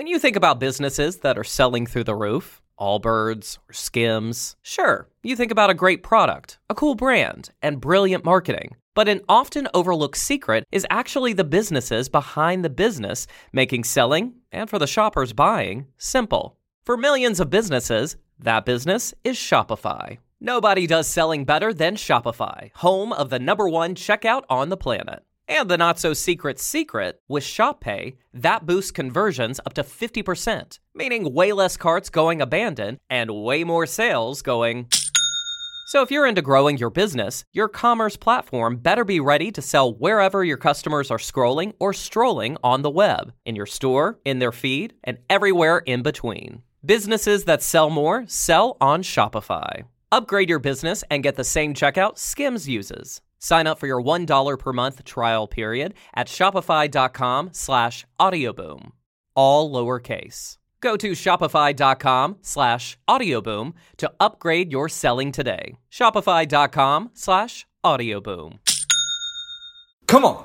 When you think about businesses that are selling through the roof, Allbirds or Skims, sure, you think about a great product, a cool brand, and brilliant marketing. But an often overlooked secret is actually the businesses behind the business, making selling, and for the shoppers buying, simple. For millions of businesses, that business is Shopify. Nobody does selling better than Shopify, home of the #1 checkout on the planet. And the not-so-secret secret, with ShopPay, that boosts conversions up to 50%, meaning way less carts going abandoned and way more sales going. So if you're into growing your business, your commerce platform better be ready to sell wherever your customers are scrolling or strolling on the web, in your store, in their feed, and everywhere in between. Businesses that sell more sell on Shopify. Upgrade your business and get the same checkout Skims uses. Sign up for your $1 per month trial period at shopify.com/audioboom. All lowercase. Go to shopify.com/audioboom to upgrade your selling today. Shopify.com/audioboom. Come on.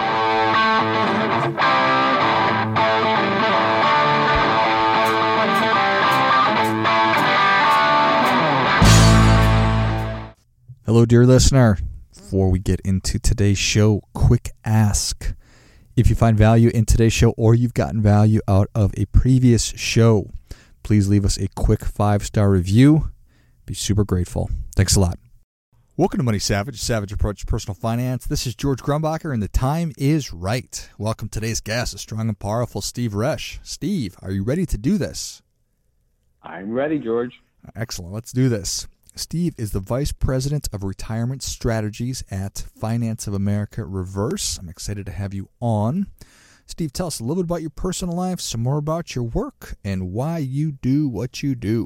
Hello, dear listener. Before we get into today's show, quick ask. If you find value in today's show or you've gotten value out of a previous show, please leave us a quick 5-star review. Be super grateful. Thanks a lot. Welcome to Money Savage, Savage Approach to Personal Finance. This is George Grumbacher, and the time is right. Welcome to today's guest, a strong and powerful Steve Resch. Steve, are you ready to do this? I'm ready, George. Excellent. Let's do this. Steve is the Vice President of Retirement Strategies at Finance of America Reverse. I'm excited to have you on. Steve, tell us a little bit about your personal life, some more about your work, and why you do what you do.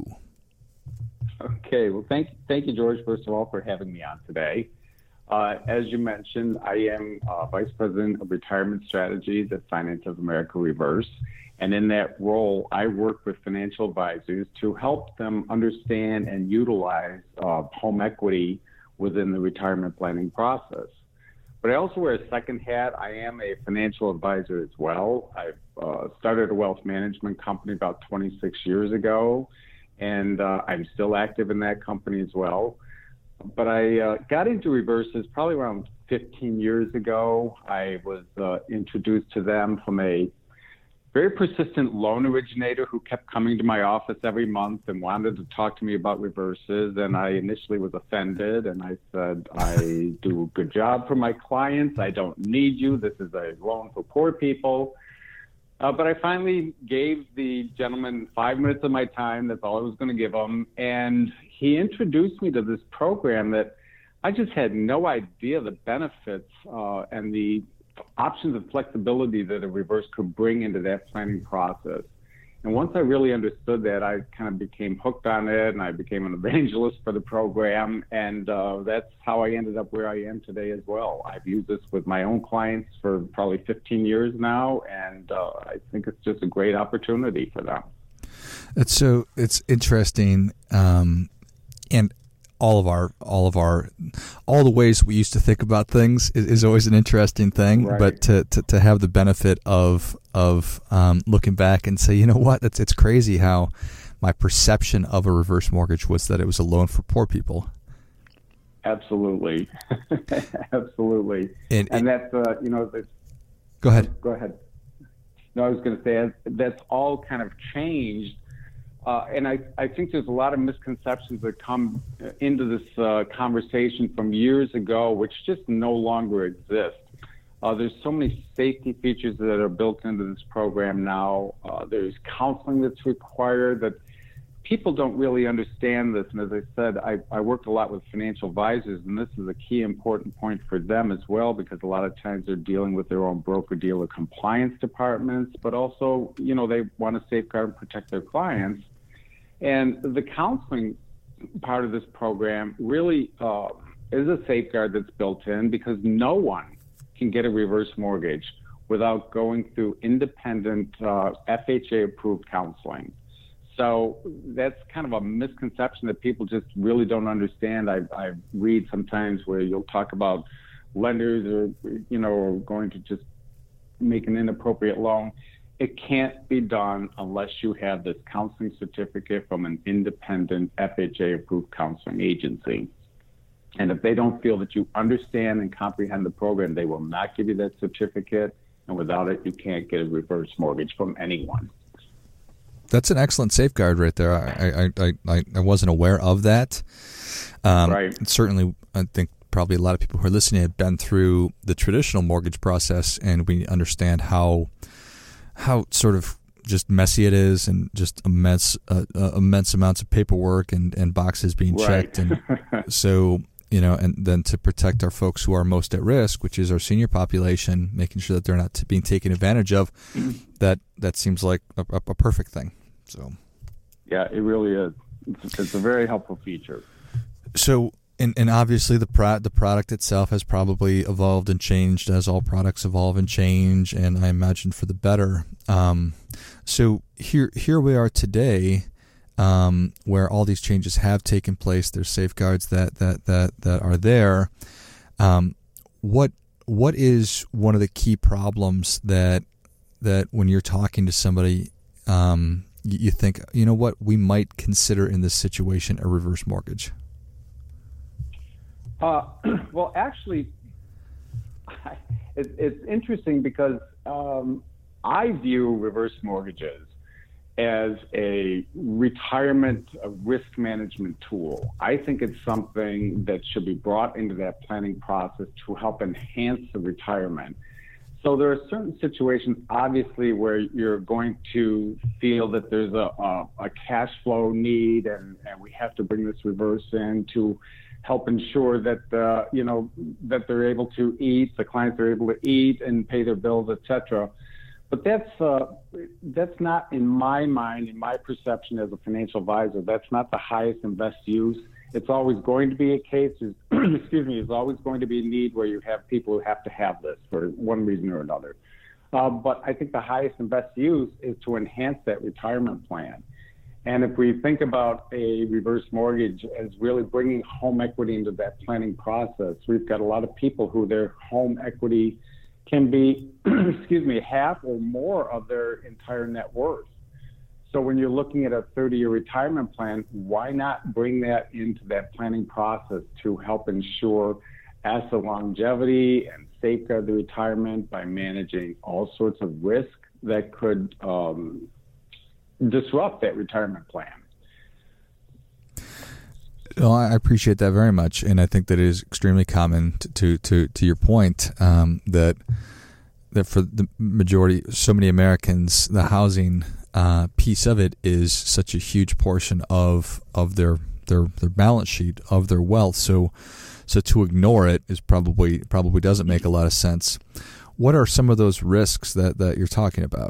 Okay. Well, thank you, George, first of all, for having me on today. As you mentioned, I am Vice President of Retirement Strategies at Finance of America Reverse. And in that role, I work with financial advisors to help them understand and utilize home equity within the retirement planning process. But I also wear a second hat. I am a financial advisor as well. I've started a wealth management company about 26 years ago, and I'm still active in that company as well. But I got into reverses probably around 15 years ago. I was introduced to them from a very persistent loan originator who kept coming to my office every month and wanted to talk to me about reverses. And I initially was offended, and I said, I do a good job for my clients. I don't need you. This is a loan for poor people. But I finally gave the gentleman 5 minutes of my time. That's all I was going to give him. And he introduced me to this program that I just had no idea the benefits and the options of flexibility that a reverse could bring into that planning process. And once I really understood that, I kind of became hooked on it, and I became an evangelist for the program. And that's how I ended up where I am today as well. I've used this with my own clients for probably 15 years now, and I think it's just a great opportunity for them. It's interesting, and all the ways we used to think about things is always an interesting thing. Right. But to have the benefit of looking back and say, you know what, it's crazy how my perception of a reverse mortgage was that it was a loan for poor people. Absolutely, absolutely, and that's Go ahead. Go ahead. No, I was going to say that's all kind of changed. And I think there's a lot of misconceptions that come into this conversation from years ago, which just no longer exist. There's so many safety features that are built into this program now. There's counseling that's required that people don't really understand this. And as I said, I worked a lot with financial advisors, and this is a key important point for them as well, because a lot of times they're dealing with their own broker-dealer compliance departments, but also, they want to safeguard and protect their clients. And the counseling part of this program really is a safeguard that's built in, because no one can get a reverse mortgage without going through independent FHA-approved counseling. So that's kind of a misconception that people just really don't understand. I read sometimes where you'll talk about lenders or, going to just make an inappropriate loan. it can't be done unless you have this counseling certificate from an independent FHA-approved counseling agency. And if they don't feel that you understand and comprehend the program, they will not give you that certificate. And without it, you can't get a reverse mortgage from anyone. That's an excellent safeguard right there. I wasn't aware of that. Right. Certainly, I think probably a lot of people who are listening have been through the traditional mortgage process, and we understand how sort of just messy it is, and just immense amounts of paperwork and boxes being checked, and so and then to protect our folks who are most at risk, which is our senior population, making sure that they're not being taken advantage of. That seems like a perfect thing. So, yeah, it really is. It's a very helpful feature. So. And obviously the product itself has probably evolved and changed, as all products evolve and change, and I imagine for the better. So here we are today, where all these changes have taken place. There's safeguards that are there. What is one of the key problems that when you're talking to somebody, you think, what, we might consider in this situation a reverse mortgage? Well, actually, it's interesting because I view reverse mortgages as a retirement risk management tool. I think it's something that should be brought into that planning process to help enhance the retirement. So there are certain situations, obviously, where you're going to feel that there's a cash flow need, and we have to bring this reverse in to help ensure that that they're able to eat, the clients are able to eat and pay their bills, etc. But that's not, in my mind, in my perception as a financial advisor, that's not the highest and best use. It's always going to be a case, there's always going to be a need where you have people who have to have this for one reason or another. But I think the highest and best use is to enhance that retirement plan. And if we think about a reverse mortgage as really bringing home equity into that planning process, we've got a lot of people who their home equity can be, half or more of their entire net worth. So when you're looking at a 30-year retirement plan, why not bring that into that planning process to help ensure asset longevity and safeguard the retirement by managing all sorts of risk that could disrupt that retirement plan? Well, I appreciate that very much, and I think that it is extremely common to your point, that for the majority, so many Americans, the housing piece of it is such a huge portion of their balance sheet, of their wealth. So to ignore it is probably doesn't make a lot of sense. What are some of those risks that you're talking about?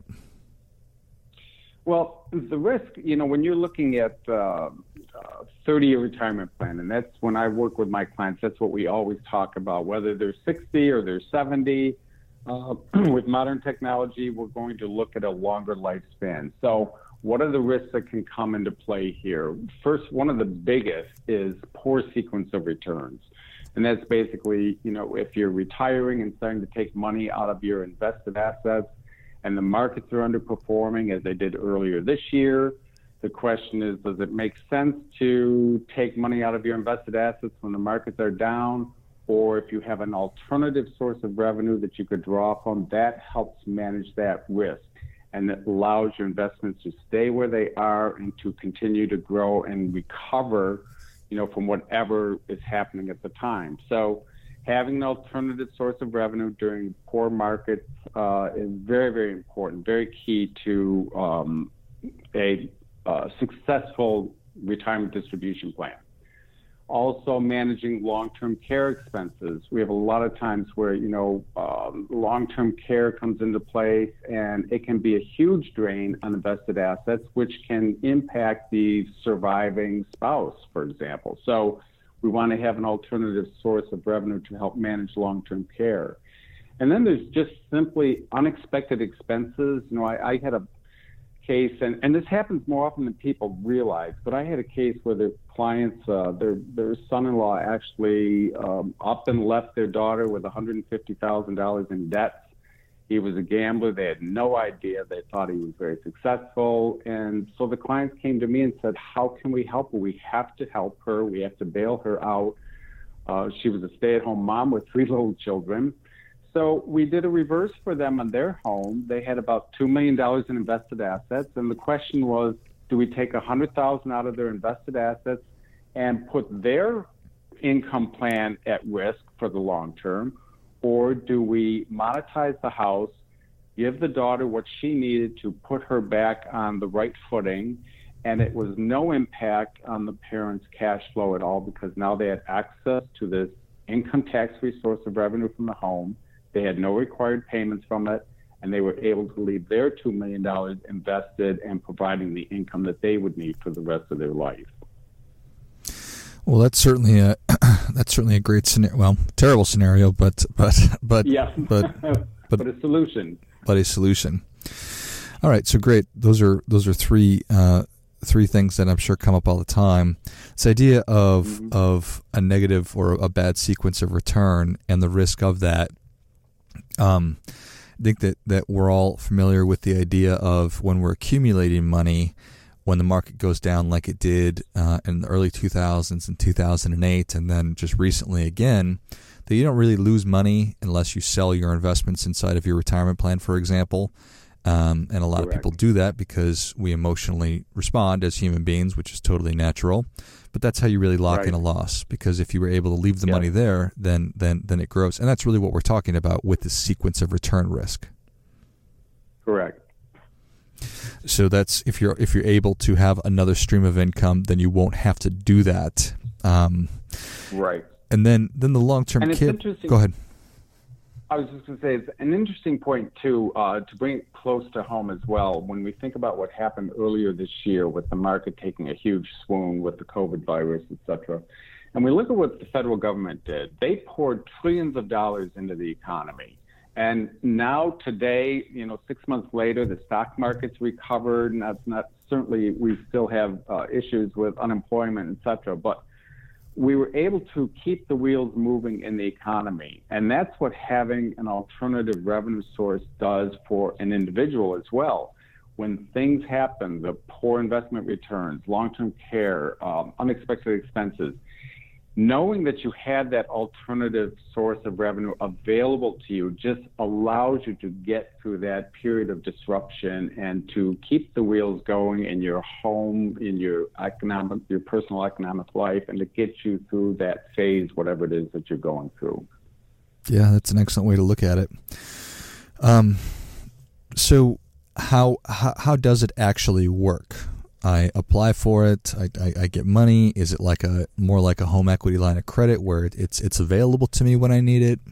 Well, the risk, when you're looking at 30-year retirement plan, and that's when I work with my clients, that's what we always talk about, whether they're 60 or they're 70. With modern technology, we're going to look at a longer lifespan. So what are the risks that can come into play here? First, one of the biggest is poor sequence of returns. And that's basically, if you're retiring and starting to take money out of your invested assets, and the markets are underperforming as they did earlier this year, the question is, does it make sense to take money out of your invested assets when the markets are down? Or if you have an alternative source of revenue that you could draw from, that helps manage that risk. And it allows your investments to stay where they are and to continue to grow and recover, from whatever is happening at the time. So having an alternative source of revenue during poor markets is very, very important, very key to a successful retirement distribution plan. Also, managing long-term care expenses. We have a lot of times where, long-term care comes into place, and it can be a huge drain on invested assets, which can impact the surviving spouse, for example. So we want to have an alternative source of revenue to help manage long-term care. And then there's just simply unexpected expenses. I had a case, and this happens more often than people realize, but I had a case where the clients, their son-in-law actually up and left their daughter with $150,000 in debt, He was a gambler. They had no idea. They thought he was very successful. And so the clients came to me and said, how can we help her? We have to help her. We have to bail her out. She was a stay-at-home mom with 3 little children. So we did a reverse for them on their home. They had about $2 million in invested assets. And the question was, do we take $100,000 out of their invested assets and put their income plan at risk for the long term? Or do we monetize the house, give the daughter what she needed to put her back on the right footing, and it was no impact on the parents' cash flow at all because now they had access to this income tax-free source of revenue from the home. They had no required payments from it, and they were able to leave their $2 million invested and providing the income that they would need for the rest of their life. Well, that's certainly a great scenario. Well, terrible scenario, but yeah, but a solution. But a solution. All right, so great. Those are three things that I'm sure come up all the time. This idea of a negative or a bad sequence of return and the risk of that. I think that we're all familiar with the idea of when we're accumulating money. When the market goes down like it did in the early 2000s and 2008, and then just recently again, that you don't really lose money unless you sell your investments inside of your retirement plan, for example. And a lot of people do that because we emotionally respond as human beings, which is totally natural. But that's how you really lock in a loss, because if you were able to leave the money there, then it grows. And that's really what we're talking about with the sequence of return risk. Correct. So that's if you're able to have another stream of income, then you won't have to do that. Right. And then the long-term kid. Go ahead. I was just going to say it's an interesting point too to bring it close to home as well. When we think about what happened earlier this year with the market taking a huge swoon with the COVID virus, et cetera, and we look at what the federal government did, they poured trillions of dollars into the economy. And now today, 6 months later, the stock market's recovered, and that's not certainly we still have issues with unemployment, et cetera, but we were able to keep the wheels moving in the economy. And that's what having an alternative revenue source does for an individual as well. When things happen, the poor investment returns, long-term care, unexpected expenses, knowing that you had that alternative source of revenue available to you just allows you to get through that period of disruption and to keep the wheels going in your home, in your personal economic life, and to get you through that phase, whatever it is that you're going through. Yeah, that's an excellent way to look at it. So how does it actually work? I apply for it. I get money. Is it more like a home equity line of credit where it's available to me when I need it?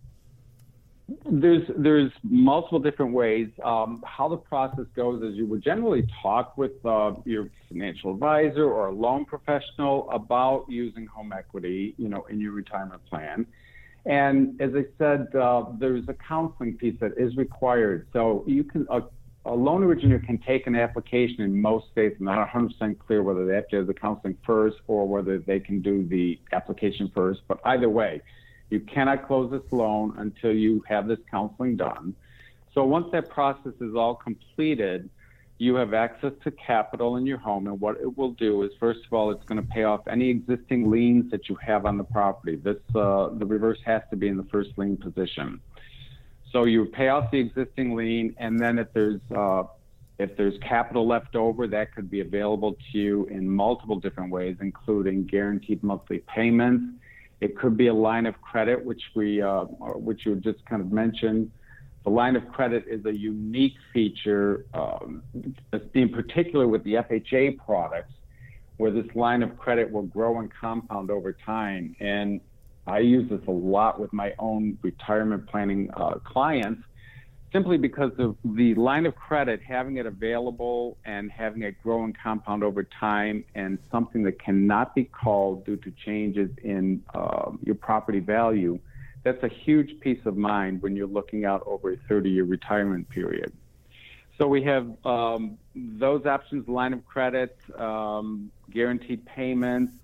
There's multiple different ways. How the process goes is you would generally talk with your financial advisor or a loan professional about using home equity, in your retirement plan. And as I said, there's a counseling piece that is required. So you can. A loan originator can take an application in most states. I'm not 100% clear whether they have to do the counseling first or whether they can do the application first. But either way, you cannot close this loan until you have this counseling done. So once that process is all completed, you have access to capital in your home. And what it will do is, first of all, it's going to pay off any existing liens that you have on the property. The reverse has to be in the first lien position. So you pay off the existing lien, and then if there's capital left over, that could be available to you in multiple different ways, including guaranteed monthly payments. It could be a line of credit, which you just kind of mentioned. The line of credit is a unique feature, in particular with the FHA products, where this line of credit will grow and compound over time. And I use this a lot with my own retirement planning clients, simply because of the line of credit, having it available and having it grow and compound over time, and something that cannot be called due to changes in your property value. That's a huge peace of mind when you're looking out over a 30-year retirement period. So we have those options: line of credit, guaranteed payments.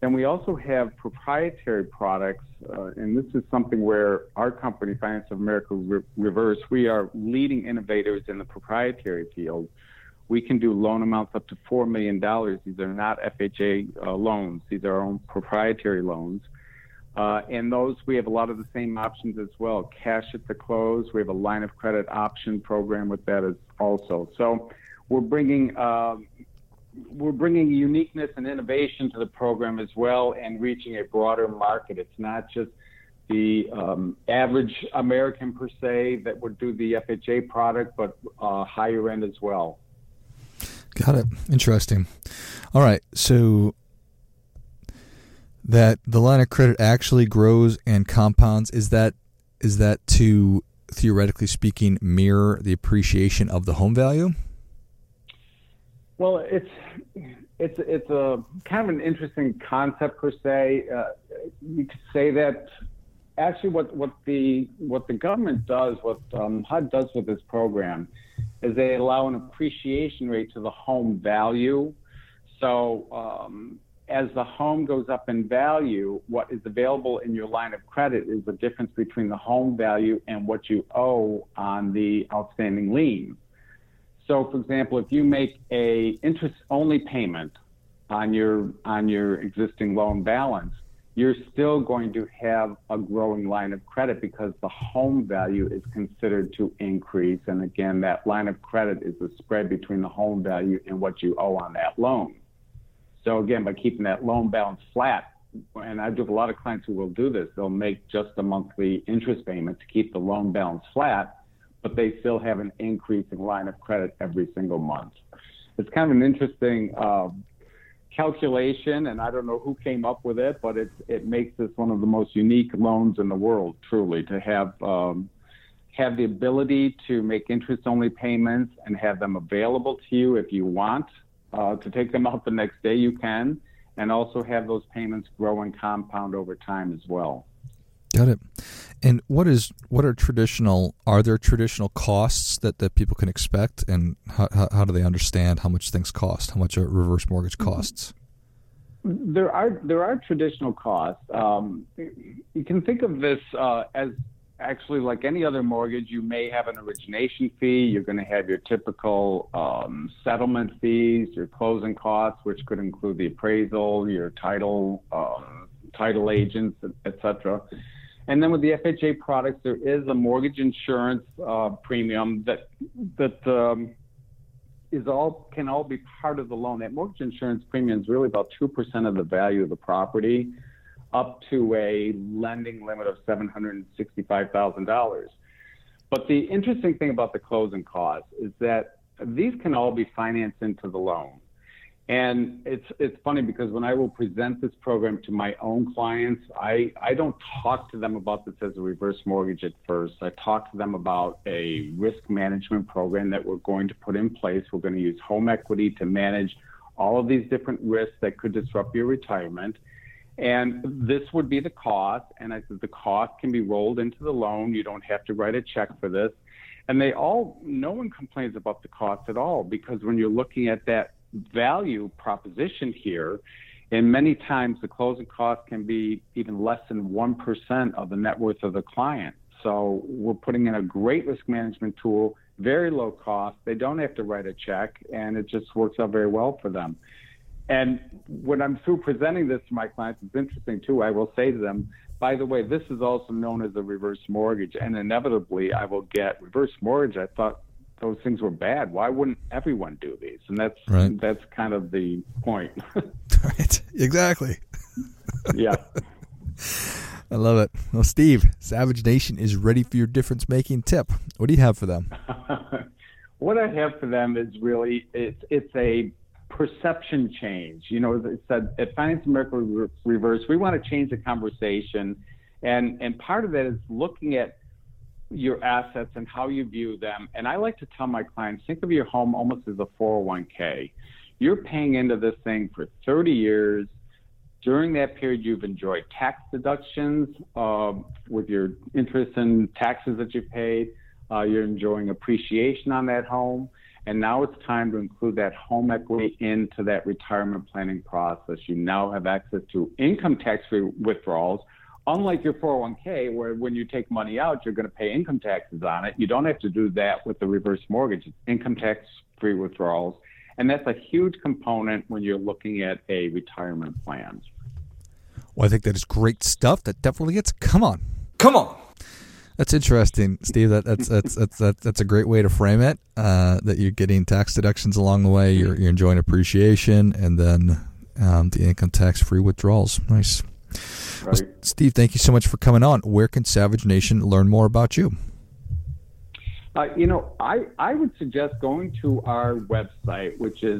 Then we also have proprietary products, and this is something where our company, Finance of America Reverse, we are leading innovators in the proprietary field. We can do loan amounts up to $4 million. These are not FHA loans. These are our own proprietary loans. And those, we have a lot of the same options as well. Cash at the close. We have a line of credit option program with that as also. So we're bringing uniqueness and innovation to the program as well, and reaching a broader market. It's not just the average American per se that would do the FHA product, but higher end as well. Got it. Interesting. All right. So that the line of credit actually grows and compounds, is that to, theoretically speaking, mirror the appreciation of the home value? Well, it's a kind of an interesting concept per se. You could say that actually what the government does, what HUD does with this program, is they allow an appreciation rate to the home value. So as the home goes up in value, what is available in your line of credit is the difference between the home value and what you owe on the outstanding lien. So, for example, if you make a interest-only payment on your existing loan balance, you're still going to have a growing line of credit because the home value is considered to increase. And again, that line of credit is the spread between the home value and what you owe on that loan. So again, by keeping that loan balance flat, and I do have a lot of clients who will do this, they'll make just a monthly interest payment to keep the loan balance flat, but they still have an increasing line of credit every single month. It's kind of an interesting calculation, and I don't know who came up with it, but it makes this one of the most unique loans in the world, truly, to have the ability to make interest-only payments and have them available to you if you want to take them out the next day, you can, and also have those payments grow and compound over time as well. Got it. And are there traditional costs that people can expect, and how do they understand how much things cost, how much a reverse mortgage costs? There are traditional costs. You can think of this as actually like any other mortgage. You may have an origination fee. You're going to have your typical settlement fees, your closing costs, which could include the appraisal, your title agents, etc. And then with the FHA products, there is a mortgage insurance premium that can all be part of the loan. That mortgage insurance premium is really about 2% of the value of the property, up to a lending limit of $765,000. But the interesting thing about the closing costs is that these can all be financed into the loan. And it's funny because when I will present this program to my own clients, I don't talk to them about this as a reverse mortgage at first. I talk to them about a risk management program that we're going to put in place. We're going to use home equity to manage all of these different risks that could disrupt your retirement. And this would be the cost. And I said the cost can be rolled into the loan. You don't have to write a check for this. And no one complains about the cost at all, because when you're looking at that value proposition here, and many times the closing cost can be even less than 1% of the net worth of the client. So we're putting in a great risk management tool, very low cost. They don't have to write a check, and it just works out very well for them. And when I'm through presenting this to my clients, it's interesting too. I will say to them, by the way, this is also known as a reverse mortgage, and inevitably I will get reverse mortgage. I thought those things were bad. Why wouldn't everyone do these? And that's right. That's kind of the point. Right. Exactly. Yeah. I love it. Well, Steve, Savage Nation is ready for your difference-making tip. What do you have for them? What I have for them is really, it's a perception change. You know, as I said, at Finance America Reverse, we want to change the conversation. And part of that is looking at your assets and how you view them. And I like to tell my clients, think of your home almost as a 401k. You're paying into this thing for 30 years. During that period, you've enjoyed tax deductions with your interest and taxes that you paid. You're enjoying appreciation on that home. And now it's time to include that home equity into that retirement planning process. You now have access to income tax-free withdrawals. Unlike your 401k, where when you take money out, you're going to pay income taxes on it. You don't have to do that with the reverse mortgage. It's income tax-free withdrawals. And that's a huge component when you're looking at a retirement plan. Well, I think that is great stuff. That definitely gets. Come on. That's interesting, Steve. That's a great way to frame it. That you're getting tax deductions along the way. You're enjoying appreciation, and then the income tax-free withdrawals. Nice. Right. Well, Steve, thank you so much for coming on. Where can Savage Nation learn more about you? I would suggest going to our website, which is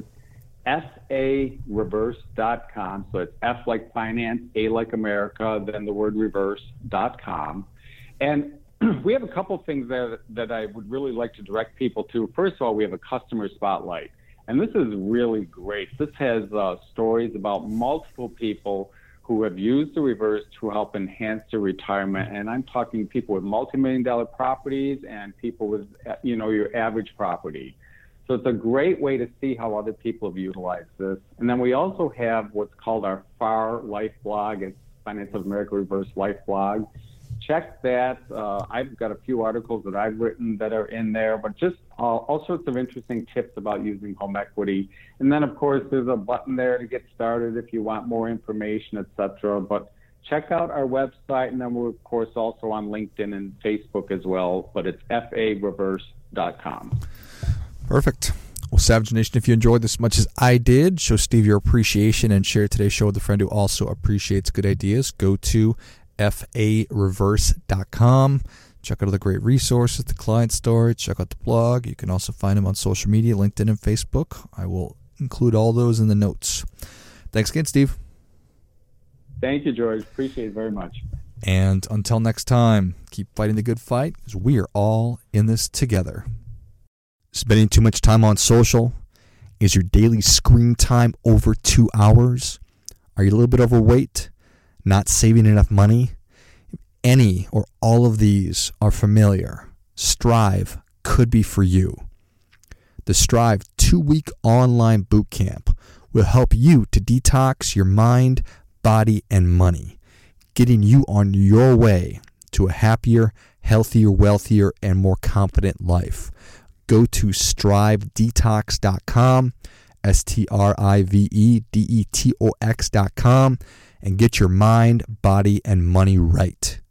fareverse.com. So it's F like finance, A like America, then the word reverse.com. And we have a couple things that I would really like to direct people to. First of all, we have a customer spotlight. And this is really great. This has stories about multiple people who have used the reverse to help enhance their retirement. And I'm talking people with multi-million-dollar properties and people with, your average property. So it's a great way to see how other people have utilized this. And then we also have what's called our FAR Life blog. It's Finance of America Reverse Life blog. Check that. I've got a few articles that I've written that are in there, but just all sorts of interesting tips about using home equity. And then, of course, there's a button there to get started if you want more information, etc. But check out our website, and then we're, of course, also on LinkedIn and Facebook as well, but it's fareverse.com. Perfect. Well, Savage Nation, if you enjoyed this as much as I did, show Steve your appreciation and share today's show with a friend who also appreciates good ideas. Go to fareverse.com. Check out all the great resources, the client story. Check out the blog. You can also find him on social media, LinkedIn and Facebook. I will include all those in the notes. Thanks again, Steve. Thank you, George. Appreciate it very much. And until next time, keep fighting the good fight, because we are all in this together. Spending too much time on social? Is your daily screen time over 2 hours? Are you a little bit overweight? Not saving enough money? Any or all of these are familiar. Strive could be for you. The Strive 2-week online bootcamp will help you to detox your mind, body, and money, getting you on your way to a happier, healthier, wealthier, and more confident life. Go to strivedetox.com, strivedetox.com, and get your mind, body, and money right.